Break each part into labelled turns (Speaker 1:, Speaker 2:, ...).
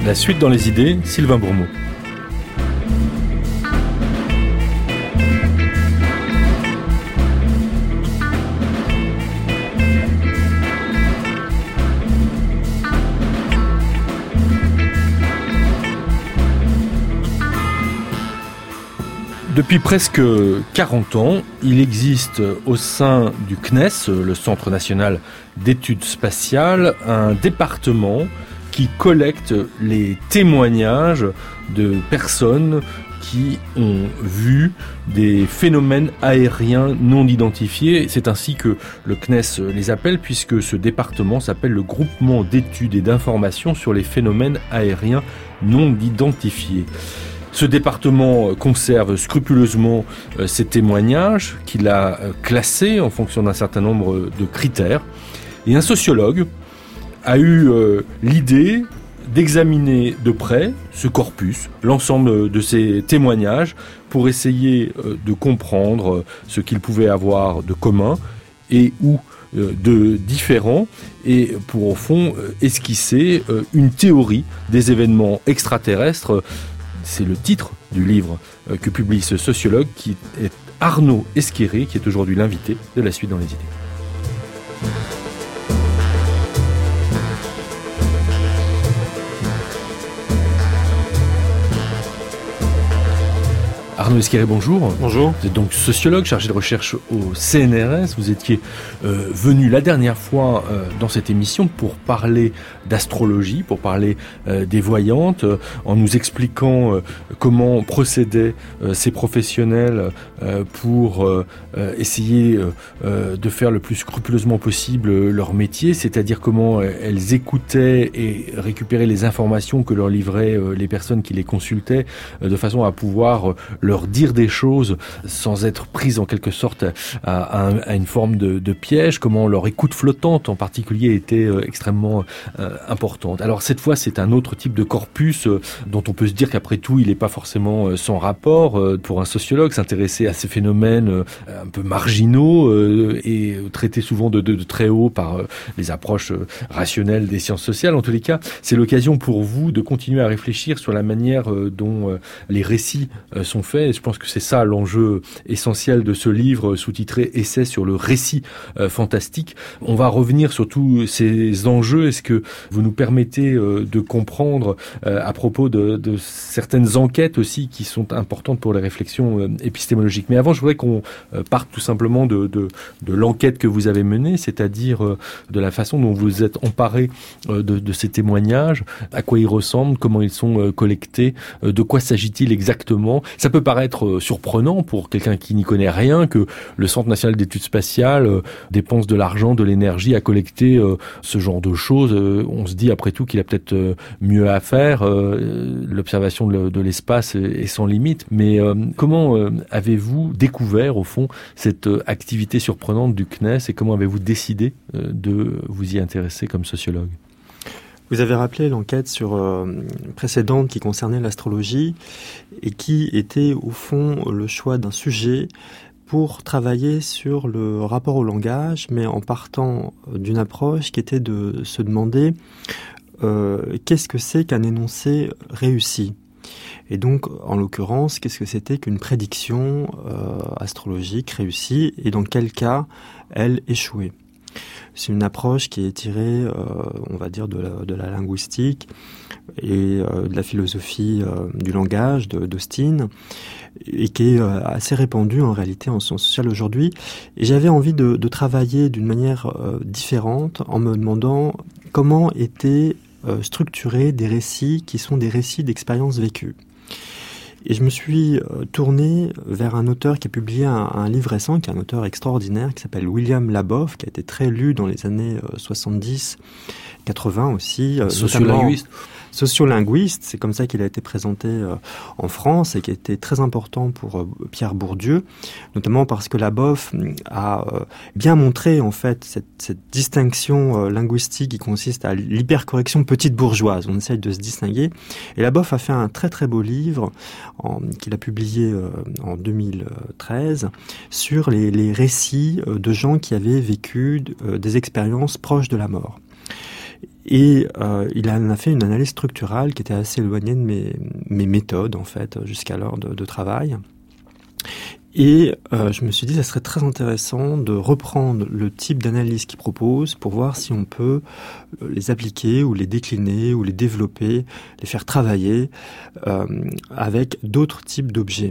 Speaker 1: La suite dans les idées, Sylvain Bourmeau. Depuis presque 40 ans, il existe au sein du CNES, le Centre national d'études spatiales, un département qui collecte les témoignages de personnes qui ont vu des phénomènes aériens non identifiés. C'est ainsi que le CNES les appelle, puisque ce département s'appelle le Groupement d'études et d'informations sur les phénomènes aériens non identifiés. Ce département conserve scrupuleusement ces témoignages qu'il a classés en fonction d'un certain nombre de critères. Et un sociologue a eu l'idée d'examiner de près ce corpus, l'ensemble de ces témoignages, pour essayer de comprendre ce qu'ils pouvaient avoir de commun et ou de différents, et pour au fond esquisser une théorie des événements extraterrestres. C'est le titre du livre que publie ce sociologue, qui est Arnaud Esquerré, qui est aujourd'hui l'invité de La Suite dans les idées. Arnaud Esquerré, bonjour.
Speaker 2: Bonjour.
Speaker 1: Vous êtes donc sociologue, chargé de recherche au CNRS. Vous étiez venu la dernière fois dans cette émission pour parler d'astrologie, pour parler des voyantes, en nous expliquant comment procédaient ces professionnels pour essayer de faire le plus scrupuleusement possible leur métier, c'est-à-dire comment elles écoutaient et récupéraient les informations que leur livraient les personnes qui les consultaient, de façon à pouvoir leur dire des choses sans être prises en quelque sorte à une forme de piège, comment leur écoute flottante en particulier était extrêmement importante. Alors cette fois, c'est un autre type de corpus dont on peut se dire qu'après tout, il n'est pas forcément sans rapport pour un sociologue, s'intéresser à ces phénomènes un peu marginaux et traités souvent de très haut par les approches rationnelles des sciences sociales. En tous les cas, c'est l'occasion pour vous de continuer à réfléchir sur la manière dont les récits sont faits. Et je pense que c'est ça l'enjeu essentiel de ce livre sous-titré « Essai sur le récit fantastique ». On va revenir sur tous ces enjeux. Est-ce que vous nous permettez de comprendre à propos de certaines enquêtes aussi qui sont importantes pour les réflexions épistémologiques. Mais avant, je voudrais qu'on parte tout simplement de l'enquête que vous avez menée, c'est-à-dire de la façon dont vous êtes emparé de ces témoignages, à quoi ils ressemblent, comment ils sont collectés, de quoi s'agit-il exactement. Ça peut paraître surprenant pour quelqu'un qui n'y connaît rien que le Centre national d'études spatiales dépense de l'argent, de l'énergie à collecter ce genre de choses. On se dit après tout qu'il a peut-être mieux à faire. L'observation de l'espace est sans limite. Mais comment avez-vous découvert au fond cette activité surprenante du CNES et comment avez-vous décidé de vous y intéresser comme sociologue ?
Speaker 2: Vous avez rappelé l'enquête précédente qui concernait l'astrologie et qui était au fond le choix d'un sujet pour travailler sur le rapport au langage, mais en partant d'une approche qui était de se demander qu'est-ce que c'est qu'un énoncé réussi ? Et donc, en l'occurrence, qu'est-ce que c'était qu'une prédiction astrologique réussie et dans quel cas elle échouait ? C'est une approche qui est tirée, on va dire, de la linguistique et de la philosophie du langage d'Austin, et qui est assez répandue en réalité en sciences sociales aujourd'hui. Et j'avais envie de travailler d'une manière différente en me demandant comment étaient structurés des récits qui sont des récits d'expériences vécues. Et je me suis tourné vers un auteur qui a publié un livre récent, qui est un auteur extraordinaire, qui s'appelle William Labov, qui a été très lu dans les années 70, 80 aussi.
Speaker 1: Sociolinguiste.
Speaker 2: Sociolinguiste, c'est comme ça qu'il a été présenté en France et qui a été très important pour Pierre Bourdieu, notamment parce que Labov a bien montré en fait cette distinction linguistique qui consiste à l'hypercorrection petite bourgeoise. On essaye de se distinguer. Et Labov a fait un très très beau livre qu'il a publié en 2013 sur les récits de gens qui avaient vécu des expériences proches de la mort. Et il en a fait une analyse structurale qui était assez éloignée de mes méthodes, en fait, jusqu'alors de travail. Et je me suis dit, ça serait très intéressant de reprendre le type d'analyse qu'il propose pour voir si on peut les appliquer ou les décliner ou les développer, les faire travailler avec d'autres types d'objets.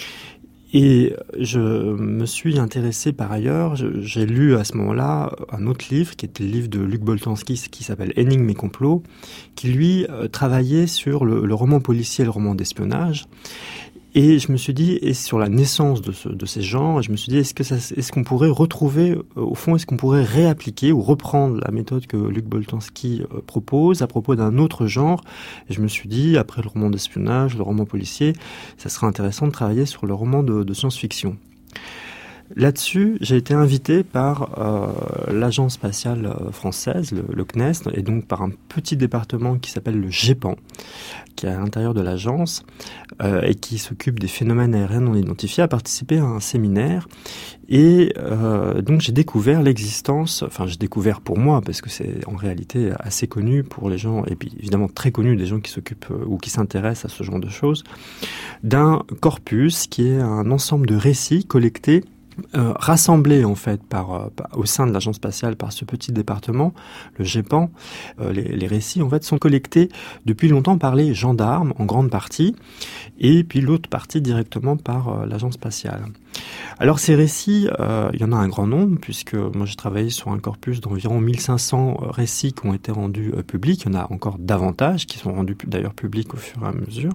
Speaker 2: Et je me suis intéressé par ailleurs, j'ai lu à ce moment-là un autre livre qui était le livre de Luc Boltanski qui s'appelle Énigmes et complots, qui lui travaillait sur le roman policier et le roman d'espionnage. Et je me suis dit, et sur la naissance de ces genres, je me suis dit, est-ce qu'on pourrait retrouver, au fond, est-ce qu'on pourrait réappliquer ou reprendre la méthode que Luc Boltanski propose à propos d'un autre genre? Et je me suis dit, après le roman d'espionnage, le roman policier, ça serait intéressant de travailler sur le roman de science-fiction. Là-dessus, j'ai été invité par l'agence spatiale française, le CNES, et donc par un petit département qui s'appelle le GEPAN, qui est à l'intérieur de l'agence et qui s'occupe des phénomènes aériens non identifiés, à participer à un séminaire. Et donc j'ai découvert l'existence, enfin j'ai découvert pour moi, parce que c'est en réalité assez connu pour les gens, et puis évidemment très connu des gens qui s'occupent ou qui s'intéressent à ce genre de choses, d'un corpus qui est un ensemble de récits collectés rassemblés en fait au sein de l'agence spatiale par ce petit département, le GEPAN. Les récits en fait sont collectés depuis longtemps par les gendarmes en grande partie, et puis l'autre partie directement par l'agence spatiale. Alors ces récits, il y en a un grand nombre, puisque moi j'ai travaillé sur un corpus d'environ 1500 récits qui ont été rendus publics. Il y en a encore davantage qui sont rendus d'ailleurs publics au fur et à mesure.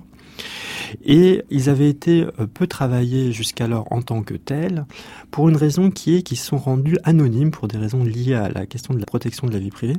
Speaker 2: Et ils avaient été peu travaillés jusqu'alors en tant que tels, pour une raison qui est qu'ils sont rendus anonymes pour des raisons liées à la question de la protection de la vie privée.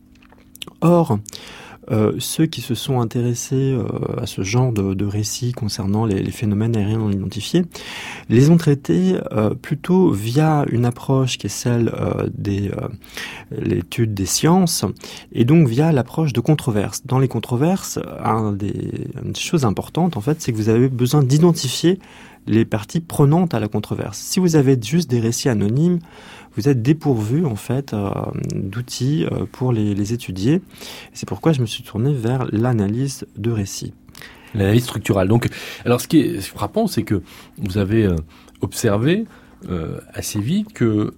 Speaker 2: Or, ceux qui se sont intéressés à ce genre de récits concernant les phénomènes aériens non identifiés les ont traités plutôt via une approche qui est celle de l'étude des sciences, et donc via l'approche de controverses. Dans les controverses, une des choses importantes, en fait, c'est que vous avez besoin d'identifier les parties prenantes à la controverse. Si vous avez juste des récits anonymes, vous êtes dépourvu en fait d'outils pour les étudier. C'est pourquoi je me suis tourné vers l'analyse de récits.
Speaker 1: L'analyse structurale. Donc, alors ce qui est frappant, c'est que vous avez observé assez vite que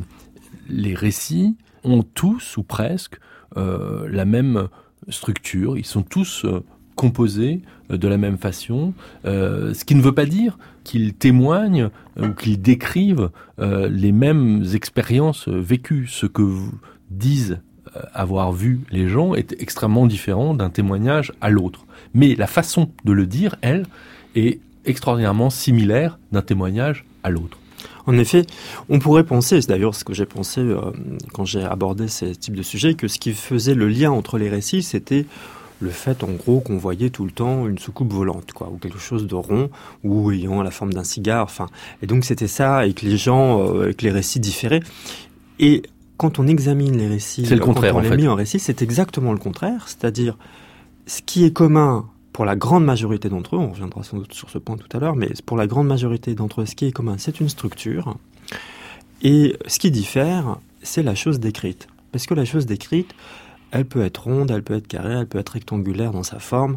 Speaker 1: les récits ont tous ou presque la même structure. Ils sont tous composés de la même façon, ce qui ne veut pas dire qu'ils témoignent ou qu'ils décrivent les mêmes expériences vécues. Ce que disent avoir vu les gens est extrêmement différent d'un témoignage à l'autre. Mais la façon de le dire, elle, est extraordinairement similaire d'un témoignage à l'autre.
Speaker 2: En effet, on pourrait penser, c'est d'ailleurs ce que j'ai pensé quand j'ai abordé ces types de sujets, que ce qui faisait le lien entre les récits, c'était le fait, en gros, qu'on voyait tout le temps une soucoupe volante, ou quelque chose de rond, ou ayant la forme d'un cigare, et donc c'était ça, et que les gens, que les récits différaient. Et quand on examine les récits,
Speaker 1: c'est le contraire,
Speaker 2: quand on les met en récit, c'est exactement le contraire, c'est-à-dire, ce qui est commun pour la grande majorité d'entre eux, on reviendra sans doute sur ce point tout à l'heure, mais pour la grande majorité d'entre eux, ce qui est commun, c'est une structure, et ce qui diffère, c'est la chose décrite. Parce que la chose décrite, elle peut être ronde, elle peut être carrée, elle peut être rectangulaire dans sa forme.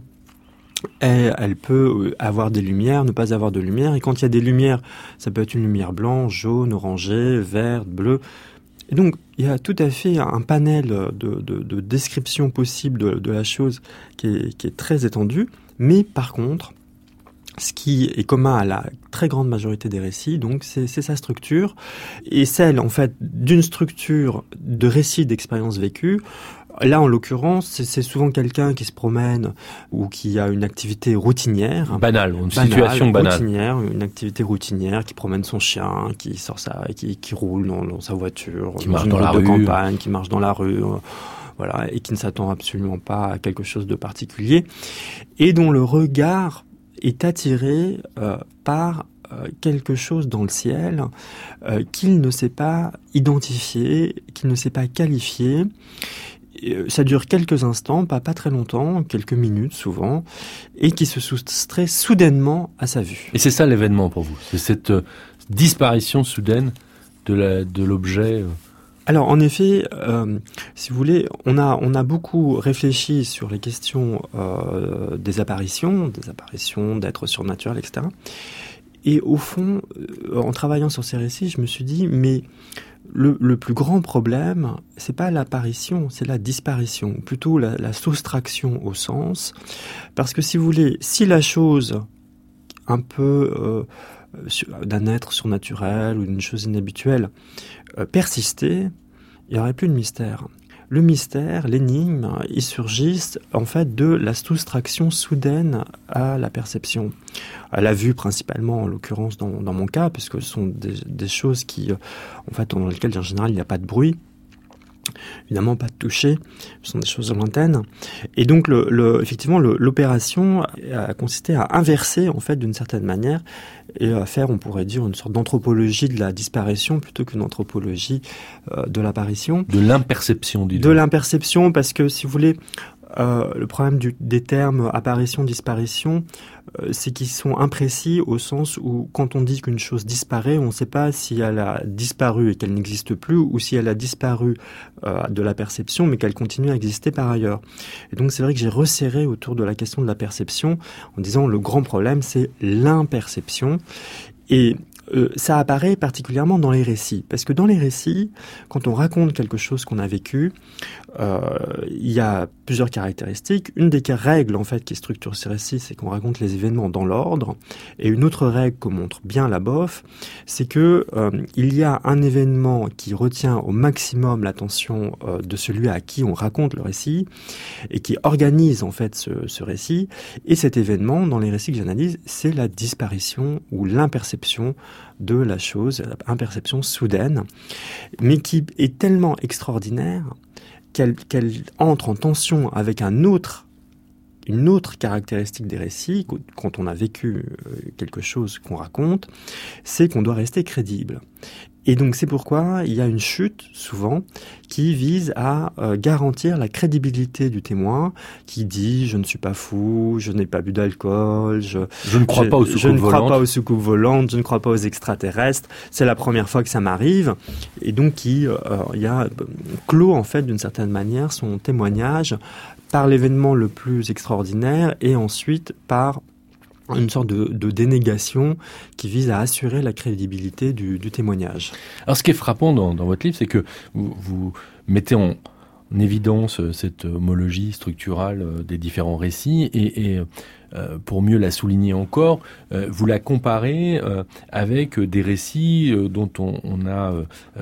Speaker 2: Elle peut avoir des lumières, ne pas avoir de lumière. Et quand il y a des lumières, ça peut être une lumière blanche, jaune, orangée, verte, bleue. Et donc, il y a tout à fait un panel de descriptions possibles de la chose qui est très étendu. Mais par contre, ce qui est commun à la très grande majorité des récits, donc c'est sa structure, et celle en fait d'une structure de récit d'expériences vécues. Là, en l'occurrence, c'est souvent quelqu'un qui se promène ou qui a une activité routinière.
Speaker 1: Situation banale.
Speaker 2: Routinière, une activité routinière, qui promène son chien, qui sort qui roule dans sa voiture,
Speaker 1: qui marche dans la rue,
Speaker 2: campagne, qui marche dans la rue, voilà, et qui ne s'attend absolument pas à quelque chose de particulier, et dont le regard est attiré par quelque chose dans le ciel qu'il ne sait pas identifier, qu'il ne sait pas qualifier. Ça dure quelques instants, pas très longtemps, quelques minutes souvent, et qui se soustrait soudainement à sa vue.
Speaker 1: Et c'est ça l'événement pour vous, c'est cette disparition soudaine de l'objet
Speaker 2: Alors en effet, si vous voulez, on a beaucoup réfléchi sur les questions des apparitions d'êtres surnaturels, etc. Et au fond, en travaillant sur ces récits, je me suis dit, mais le plus grand problème, c'est pas l'apparition, c'est la disparition, ou plutôt la soustraction au sens. Parce que si vous voulez, si la chose un peu d'un être surnaturel ou d'une chose inhabituelle persistait, il n'y aurait plus de mystère. Le mystère, l'énigme, ils surgissent en fait de la soustraction soudaine à la perception. À la vue principalement, en l'occurrence dans mon cas, puisque ce sont des choses qui, en fait, dans lesquelles en général il n'y a pas de bruit. Évidemment, pas de toucher, ce sont des choses lointaines. Et donc, effectivement, l'opération a consisté à inverser, en fait, d'une certaine manière, et à faire, on pourrait dire, une sorte d'anthropologie de la disparition plutôt qu'une anthropologie de l'apparition.
Speaker 1: De l'imperception, dis-donc.
Speaker 2: De l'imperception, parce que, si vous voulez, le problème des termes apparition-disparition, c'est qu'ils sont imprécis au sens où quand on dit qu'une chose disparaît, on ne sait pas si elle a disparu et qu'elle n'existe plus ou si elle a disparu de la perception mais qu'elle continue à exister par ailleurs. Et donc c'est vrai que j'ai resserré autour de la question de la perception en disant le grand problème c'est l'imperception. Et ça apparaît particulièrement dans les récits. Parce que dans les récits, quand on raconte quelque chose qu'on a vécu, il y a plusieurs caractéristiques. Une des règles, en fait, qui structure ces récits, c'est qu'on raconte les événements dans l'ordre. Et une autre règle que montre bien la BOF, c'est que il y a un événement qui retient au maximum l'attention de celui à qui on raconte le récit et qui organise, en fait, ce récit. Et cet événement, dans les récits que j'analyse, c'est la disparition ou l'imperception de la chose, l'imperception soudaine, mais qui est tellement extraordinaire qu'elle entre en tension avec une autre caractéristique des récits, quand on a vécu quelque chose qu'on raconte, c'est qu'on doit rester crédible. Et donc c'est pourquoi il y a une chute, souvent, qui vise à garantir la crédibilité du témoin, qui dit « je ne suis pas fou, je n'ai pas bu d'alcool, je
Speaker 1: ne crois pas aux
Speaker 2: soucoupes volantes, je ne crois pas aux extraterrestres, c'est la première fois que ça m'arrive ». Et donc il y a clos, en fait, d'une certaine manière, son témoignage par l'événement le plus extraordinaire et ensuite par une sorte de dénégation qui vise à assurer la crédibilité du témoignage.
Speaker 1: Alors ce qui est frappant dans votre livre, c'est que vous mettez en évidence cette homologie structurale des différents récits et pour mieux la souligner encore, vous la comparez avec des récits dont on a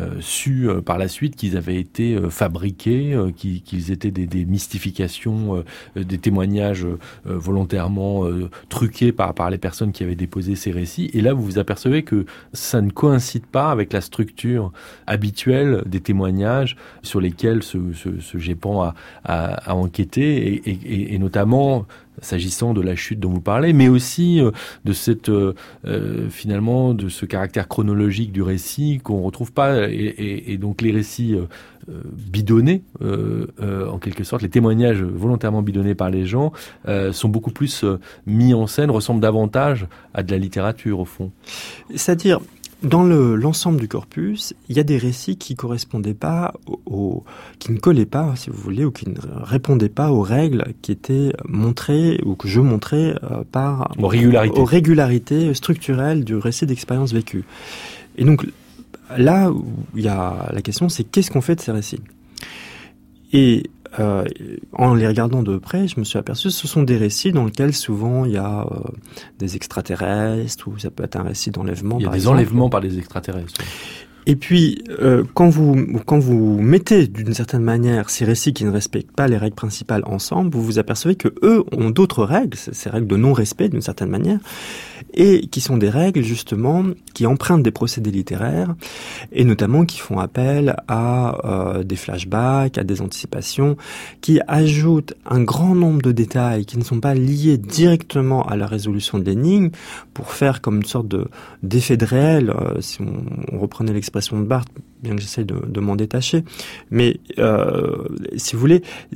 Speaker 1: su par la suite qu'ils avaient été fabriqués, qu'ils étaient des mystifications, des témoignages volontairement truqués par les personnes qui avaient déposé ces récits. Et là, vous vous apercevez que ça ne coïncide pas avec la structure habituelle des témoignages sur lesquels ce GEPAN a enquêté et notamment s'agissant de la chute dont vous parlez, mais aussi de cette finalement de ce caractère chronologique du récit qu'on retrouve pas et donc les récits bidonnés en quelque sorte, les témoignages volontairement bidonnés par les gens sont beaucoup plus mis en scène, ressemblent davantage à de la littérature au fond.
Speaker 2: C'est-à-dire dans l'ensemble du corpus, il y a des récits qui correspondaient pas qui ne collaient pas, si vous voulez, ou qui ne répondaient pas aux règles qui étaient montrées ou que je montrais aux régularités structurelles du récit d'expérience vécue. Et donc là où il y a la question, c'est qu'est-ce qu'on fait de ces récits ? Et en les regardant de près, je me suis aperçu que ce sont des récits dans lesquels souvent il y a des extraterrestres, ou ça peut être un récit d'enlèvement.
Speaker 1: Il y a des enlèvements par des extraterrestres.
Speaker 2: Et puis, quand vous mettez d'une certaine manière ces récits qui ne respectent pas les règles principales ensemble, vous vous apercevez que eux ont d'autres règles, ces règles de non-respect d'une certaine manière, et qui sont des règles justement qui empruntent des procédés littéraires, et notamment qui font appel à des flashbacks, à des anticipations, qui ajoutent un grand nombre de détails qui ne sont pas liés directement à la résolution de l'énigme, pour faire comme une sorte d'effet de réel, si on reprenait l'expression de Barthes, bien que j'essaye de m'en détacher, mais si vous voulez, donc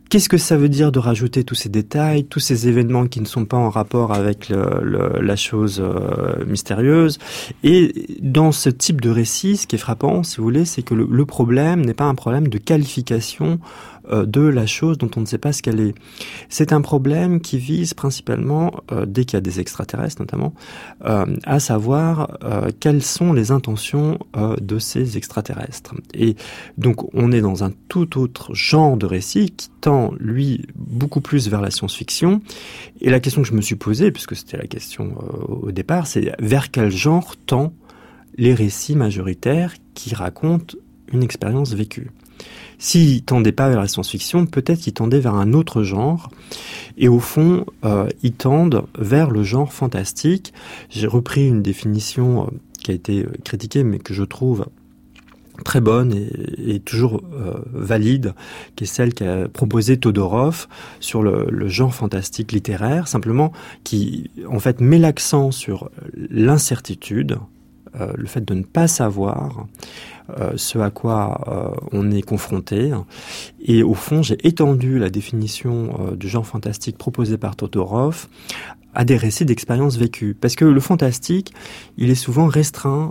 Speaker 2: Qu'est-ce que ça veut dire de rajouter tous ces détails, tous ces événements qui ne sont pas en rapport avec la chose mystérieuse? Et dans ce type de récit, ce qui est frappant, si vous voulez, c'est que le problème n'est pas un problème de qualification de la chose dont on ne sait pas ce qu'elle est. C'est un problème qui vise principalement, dès qu'il y a des extraterrestres notamment, à savoir quelles sont les intentions de ces extraterrestres. Et donc on est dans un tout autre genre de récit qui tend, lui, beaucoup plus vers la science-fiction. Et la question que je me suis posée, puisque c'était la question au départ, c'est vers quel genre tend les récits majoritaires qui racontent une expérience vécue. S'ils tendaient pas vers la science-fiction, peut-être qu'ils tendaient vers un autre genre. Et au fond, ils tendent vers le genre fantastique. J'ai repris une définition qui a été critiquée, mais que je trouve très bonne et toujours valide, qui est celle qu'a proposée Todorov sur le genre fantastique littéraire, simplement qui, en fait, met l'accent sur l'incertitude, le fait de ne pas savoir ce à quoi on est confronté. Et au fond, j'ai étendu la définition du genre fantastique proposée par Todorov à des récits d'expériences vécues. Parce que le fantastique, il est souvent restreint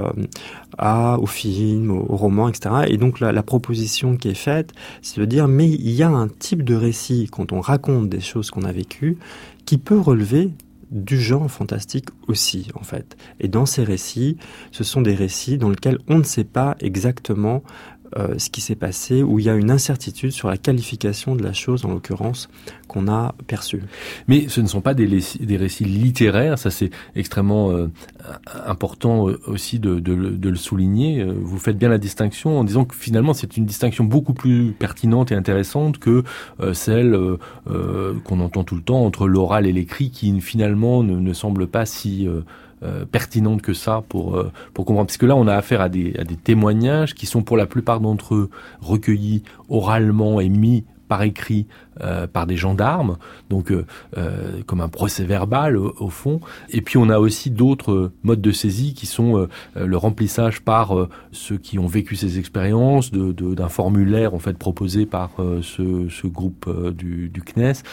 Speaker 2: au film, au roman, etc. Et donc la proposition qui est faite, c'est de dire, mais il y a un type de récit, quand on raconte des choses qu'on a vécues, qui peut relever du genre fantastique aussi, en fait. Et dans ces récits, ce sont des récits dans lesquels on ne sait pas exactement ce qui s'est passé, où il y a une incertitude sur la qualification de la chose, en l'occurrence, qu'on a perçue.
Speaker 1: Mais ce ne sont pas des récits littéraires, ça c'est extrêmement important aussi de le souligner. Vous faites bien la distinction en disant que finalement c'est une distinction beaucoup plus pertinente et intéressante que celle qu'on entend tout le temps entre l'oral et l'écrit, qui finalement ne semble pas si pertinente que ça pour comprendre. Parce que là, on a affaire à des témoignages qui sont pour la plupart d'entre eux recueillis oralement et mis par écrit par des gendarmes, donc comme un procès verbal au fond. Et puis on a aussi d'autres modes de saisie qui sont le remplissage par ceux qui ont vécu ces expériences d'un formulaire en fait proposé par ce groupe du CNES.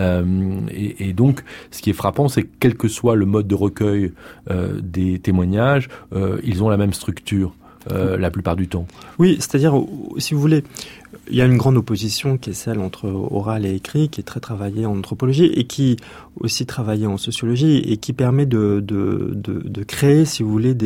Speaker 1: Et donc ce qui est frappant, c'est que quel que soit le mode de recueil des témoignages, ils ont la même structure la plupart du temps.
Speaker 2: Oui, c'est-à-dire, si vous voulez, il y a une grande opposition qui est celle entre oral et écrit, qui est très travaillée en anthropologie et qui aussi travaillée en sociologie et qui permet de créer, si vous voulez,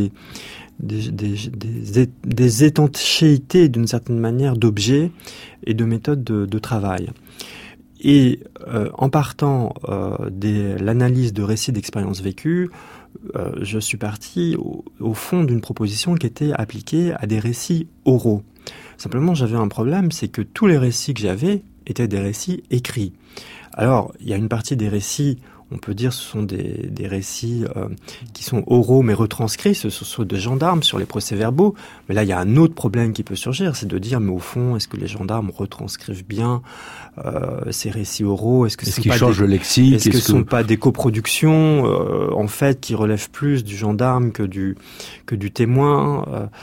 Speaker 2: des étanchéités d'une certaine manière d'objets et de méthodes de travail. Et en partant de l'analyse de récits d'expériences vécues, je suis parti au fond d'une proposition qui était appliquée à des récits oraux. Simplement, j'avais un problème, c'est que tous les récits que j'avais étaient des récits écrits. Alors, il y a une partie des récits, on peut dire, ce sont des récits qui sont oraux mais retranscrits, ce sont des gendarmes sur les procès-verbaux. Mais là, il y a un autre problème qui peut surgir, c'est de dire, mais au fond, est-ce que les gendarmes retranscrivent bien ces récits oraux? Est-ce
Speaker 1: qu'ils changent le lexique?
Speaker 2: Est-ce que ce ne sont pas des coproductions en fait qui relèvent plus du gendarme que du témoin?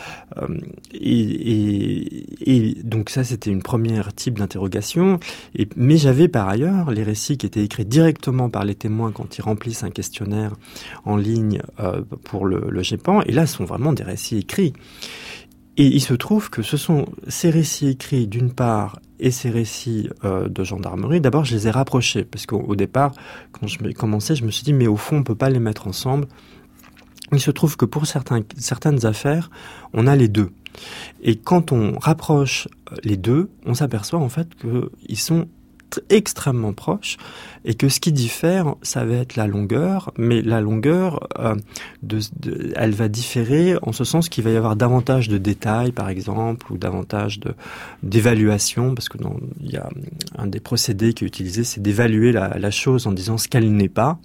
Speaker 2: Et donc ça, c'était une première type d'interrogation. Mais j'avais par ailleurs les récits qui étaient écrits directement par les témoins quand ils remplissent un questionnaire en ligne pour le GEPAN. Et là, ce sont vraiment des récits écrits. Et il se trouve que ce sont ces récits écrits d'une part et ces récits de gendarmerie. D'abord, je les ai rapprochés parce qu'au départ, quand je commençais, je me suis dit mais au fond, on peut pas les mettre ensemble. Il se trouve que pour certaines affaires, on a les deux. Et quand on rapproche les deux, on s'aperçoit en fait qu'ils sont extrêmement proches et que ce qui diffère, ça va être la longueur, mais la longueur, elle va différer en ce sens qu'il va y avoir davantage de détails, par exemple, ou davantage d'évaluation, parce que il y a un des procédés qui est utilisé, c'est d'évaluer la chose en disant ce qu'elle n'est pas.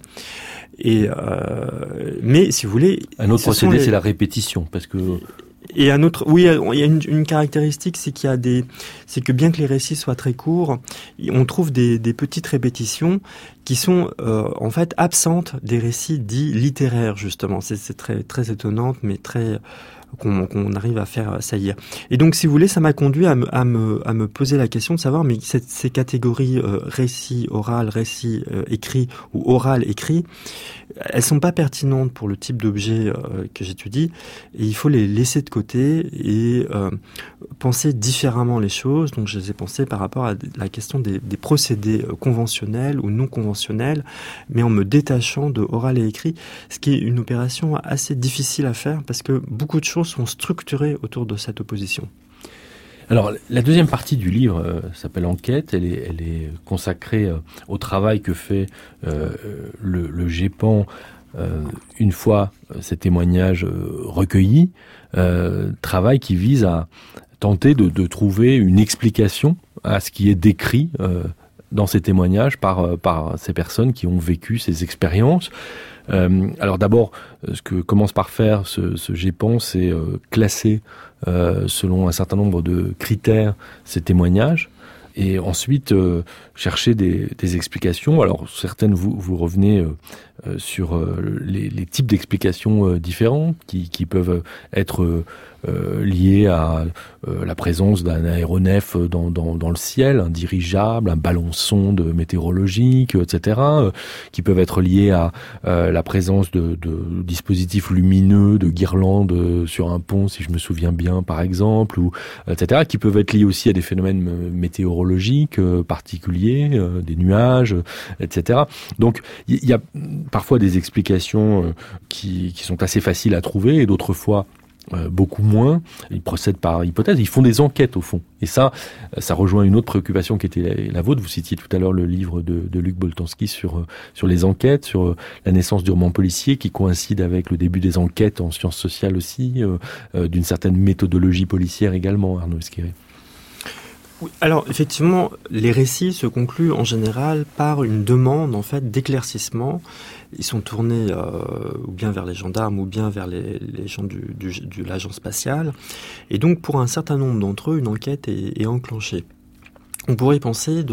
Speaker 2: Mais si vous voulez,
Speaker 1: un autre procédé, c'est la répétition, parce que
Speaker 2: et un autre, oui, il y a une caractéristique, c'est c'est que bien que les récits soient très courts, on trouve des petites répétitions qui sont en fait absentes des récits dits littéraires justement. C'est très très étonnant, mais très qu'on arrive à faire saillir. Et donc, si vous voulez, ça m'a conduit à me poser la question de savoir, mais ces catégories récit oral, récit écrit ou oral écrit, elles sont pas pertinentes pour le type d'objet que j'étudie, et il faut les laisser de côté et penser différemment les choses. Donc, je les ai pensées par rapport à la question des procédés conventionnels ou non conventionnels, mais en me détachant de oral et écrit, ce qui est une opération assez difficile à faire parce que beaucoup de choses sont structurées autour de cette opposition.
Speaker 1: Alors, la deuxième partie du livre s'appelle Enquête. Elle est consacrée au travail que fait le GEPAN une fois ces témoignages recueillis. Travail qui vise à tenter de trouver une explication à ce qui est décrit dans ces témoignages par ces personnes qui ont vécu ces expériences. Alors d'abord, ce que commence par faire ce GEPAN, c'est classer selon un certain nombre de critères ces témoignages, et ensuite chercher des explications. Alors certaines, vous revenez sur les types d'explications différents qui peuvent être liées à la présence d'un aéronef dans le ciel, un dirigeable, un ballon-sonde météorologique, etc., qui peuvent être liées à la présence de dispositifs lumineux, de guirlandes sur un pont, si je me souviens bien, par exemple, ou etc., qui peuvent être liées aussi à des phénomènes météorologiques particuliers, des nuages, etc. Donc il y a parfois des explications qui sont assez faciles à trouver, et d'autres fois beaucoup moins. Ils procèdent par hypothèse, ils font des enquêtes au fond. Et ça rejoint une autre préoccupation qui était la vôtre. Vous citiez tout à l'heure le livre de Luc Boltanski sur les enquêtes, sur la naissance du roman policier, qui coïncide avec le début des enquêtes en sciences sociales aussi, d'une certaine méthodologie policière également, Arnaud Esquiré.
Speaker 2: Oui, alors effectivement, les récits se concluent en général par une demande en fait d'éclaircissement. Ils sont tournés ou bien vers les gendarmes ou bien vers les gens de l'agence spatiale. Et donc pour un certain nombre d'entre eux, une enquête est enclenchée. On pourrait penser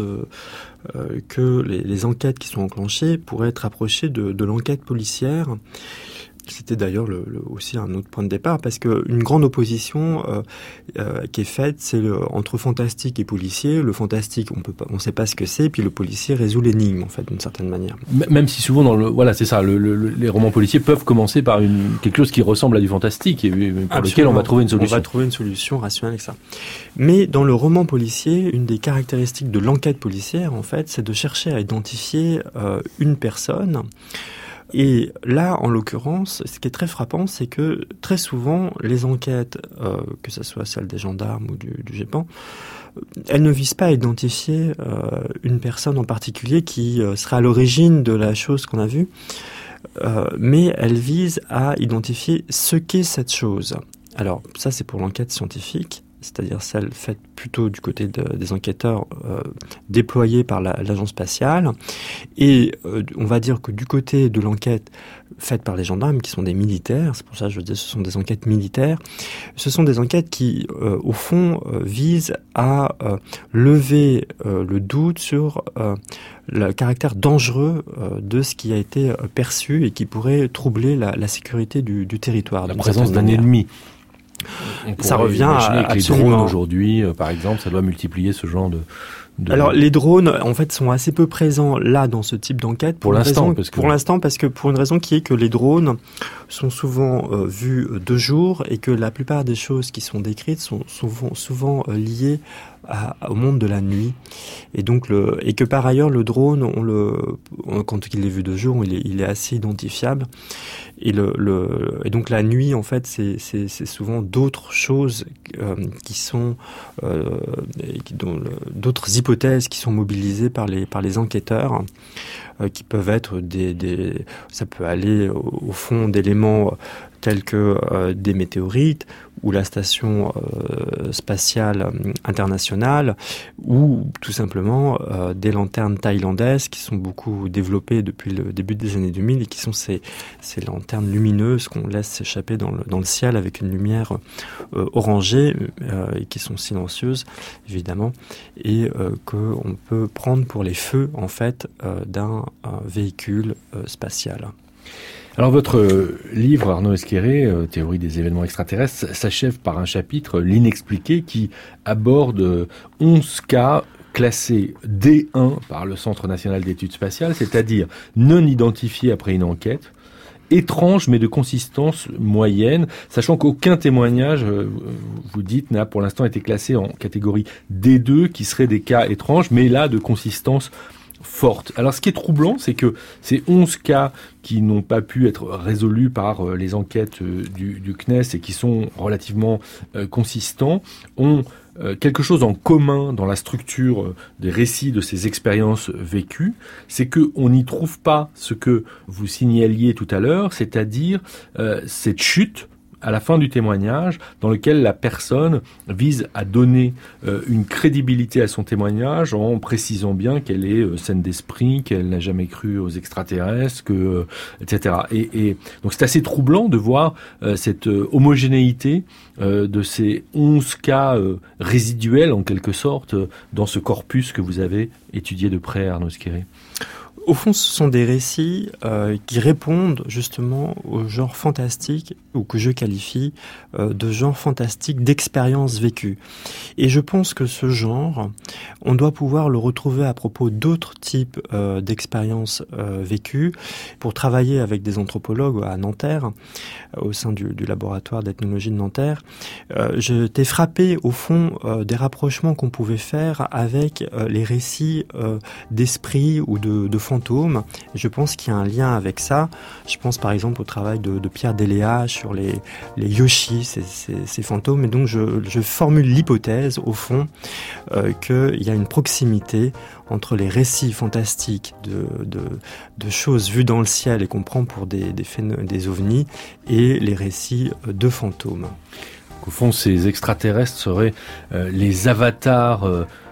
Speaker 2: que les enquêtes qui sont enclenchées pourraient être rapprochées de l'enquête policière. C'était d'ailleurs aussi un autre point de départ, parce qu'une grande opposition qui est faite, c'est entre fantastique et policier. Le fantastique, on sait pas ce que c'est, puis le policier résout l'énigme, en fait, d'une certaine manière.
Speaker 1: Même si souvent, voilà, c'est ça, les romans policiers peuvent commencer par quelque chose qui ressemble à du fantastique, et pour lequel on va trouver une solution.
Speaker 2: On va trouver une solution rationnelle avec ça. Mais dans le roman policier, une des caractéristiques de l'enquête policière, en fait, c'est de chercher à identifier une personne. Et là, en l'occurrence, ce qui est très frappant, c'est que très souvent, les enquêtes, que ce soit celles des gendarmes ou du GEPAN, elles ne visent pas à identifier une personne en particulier qui sera à l'origine de la chose qu'on a vue, mais elles visent à identifier ce qu'est cette chose. Alors, ça, c'est pour l'enquête scientifique, c'est-à-dire celle faite plutôt du côté des enquêteurs déployés par l'agence spatiale. Et on va dire que du côté de l'enquête faite par les gendarmes, qui sont des militaires, c'est pour ça que je dis ce sont des enquêtes militaires, ce sont des enquêtes qui, au fond, visent à lever le doute sur le caractère dangereux de ce qui a été perçu et qui pourrait troubler la sécurité du territoire.
Speaker 1: La présence d'un ennemi.
Speaker 2: Ça revient à
Speaker 1: les drones aujourd'hui, par exemple, ça doit multiplier ce genre de...
Speaker 2: Alors les drones, en fait, sont assez peu présents là dans ce type d'enquête. Pour l'instant, parce que pour une raison qui est que les drones sont souvent vus de jour et que la plupart des choses qui sont décrites sont souvent liées au monde de la nuit. Et donc et que par ailleurs le drone, quand il est vu de jour, il est assez identifiable. Et donc la nuit, en fait, c'est souvent d'autres choses qui sont d'autres hypothèses qui sont mobilisées par les enquêteurs, qui peuvent être ça peut aller au fond d'éléments tels que des météorites ou la station spatiale internationale, ou tout simplement des lanternes thaïlandaises qui sont beaucoup développées depuis le début des années 2000 et qui sont ces lanternes lumineuses qu'on laisse s'échapper dans le ciel avec une lumière orangée et qui sont silencieuses évidemment, et qu'on peut prendre pour les feux en fait d'un véhicule spatial.
Speaker 1: Alors votre livre, Arnaud Esquerré, Théorie des événements extraterrestres, s'achève par un chapitre, L'inexpliqué, qui aborde 11 cas classés D1 par le Centre national d'études spatiales, c'est-à-dire non identifiés après une enquête, étranges mais de consistance moyenne, sachant qu'aucun témoignage, vous dites, n'a pour l'instant été classé en catégorie D2, qui serait des cas étranges, mais là de consistance forte. Alors ce qui est troublant, c'est que ces 11 cas qui n'ont pas pu être résolus par les enquêtes du CNES et qui sont relativement consistants, ont quelque chose en commun dans la structure des récits de ces expériences vécues, c'est qu'on n'y trouve pas ce que vous signaliez tout à l'heure, c'est-à-dire cette chute à la fin du témoignage, dans lequel la personne vise à donner une crédibilité à son témoignage en précisant bien qu'elle est saine d'esprit, qu'elle n'a jamais cru aux extraterrestres, etc. Et donc c'est assez troublant de voir cette homogénéité de ces 11 cas résiduels, en quelque sorte, dans ce corpus que vous avez étudié de près, Arnaud Esquerré.
Speaker 2: Au fond, ce sont des récits qui répondent justement au genre fantastique, ou que je qualifie de genre fantastique d'expérience vécue. Et je pense que ce genre, on doit pouvoir le retrouver à propos d'autres types d'expériences vécues. Pour travailler avec des anthropologues à Nanterre, au sein du laboratoire d'ethnologie de Nanterre, j'étais frappé au fond des rapprochements qu'on pouvait faire avec les récits d'esprits ou de fantômes. Je pense qu'il y a un lien avec ça. Je pense par exemple au travail de Pierre Deléa sur les yoshis, ces fantômes. Et donc je formule l'hypothèse au fond qu'il y a une proximité entre les récits fantastiques de choses vues dans le ciel et qu'on prend pour des ovnis et les récits de fantômes.
Speaker 1: Au fond, ces extraterrestres seraient les avatars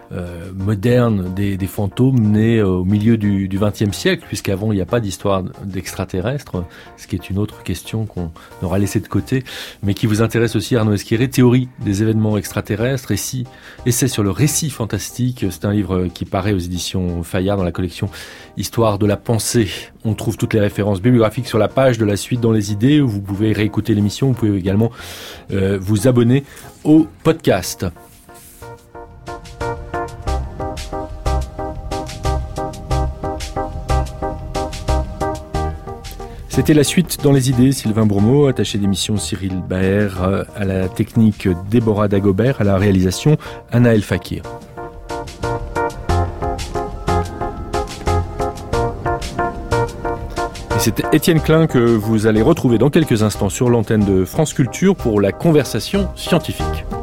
Speaker 1: moderne des fantômes nés au milieu du XXe siècle, puisqu'avant il n'y a pas d'histoire d'extraterrestres, ce qui est une autre question qu'on aura laissée de côté, mais qui vous intéresse aussi, Arnaud Esquerré, Théorie des événements extraterrestres, essai sur le récit fantastique. C'est un livre qui paraît aux éditions Fayard dans la collection Histoire de la pensée. On trouve toutes les références bibliographiques sur la page de la suite dans les idées, où vous pouvez réécouter l'émission, vous pouvez également vous abonner au podcast. C'était la suite dans les idées. Sylvain Bromeau, attaché d'émission Cyril Baer, à la technique Déborah Dagobert, à la réalisation Anaël Fakir. Et c'est Étienne Klein que vous allez retrouver dans quelques instants sur l'antenne de France Culture pour la conversation scientifique.